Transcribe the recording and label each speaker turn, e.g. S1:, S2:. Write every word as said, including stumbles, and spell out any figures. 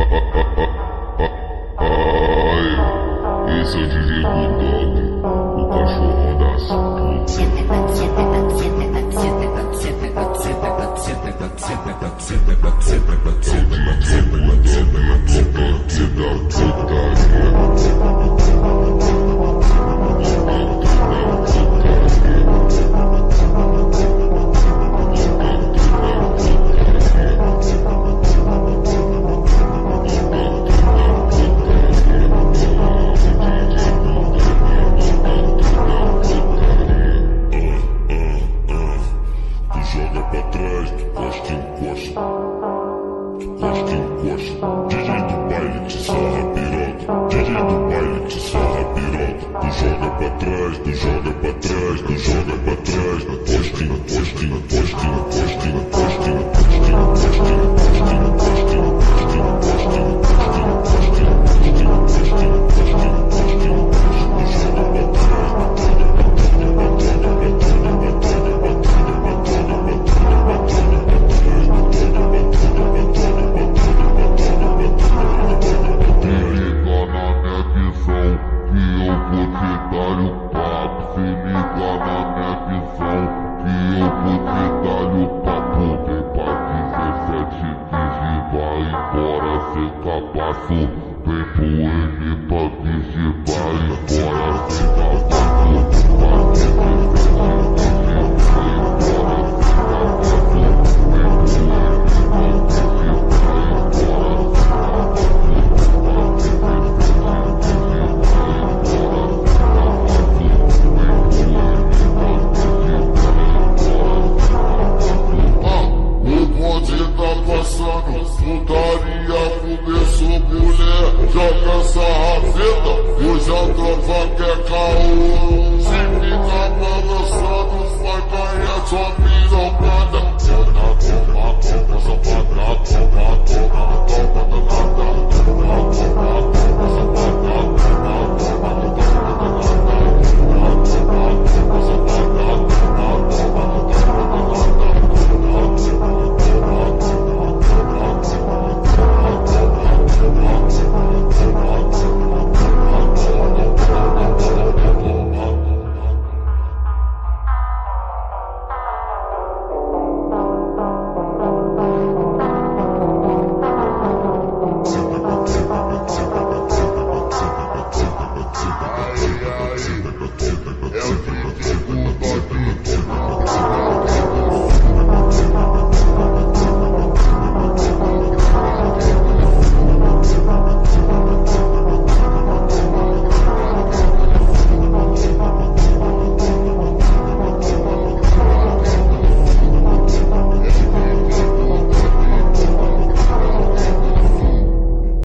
S1: Ai, esse é o D J Bulldog, o cachorrão das putas. Joga pra trás, tu gosta, encosta. Gosta, encosta. D J do baile te sarra piroca. D J do baile te sarra piroca. Tu joga pra trás, tu joga pra trás, tu joga pra trás. Gosta, encosta, encosta, encosta, encosta, encosta, encosta, cabaço, vem pro M pra digitar e bora sem cabaço, pra dezessete o bonde tá passando, tu tá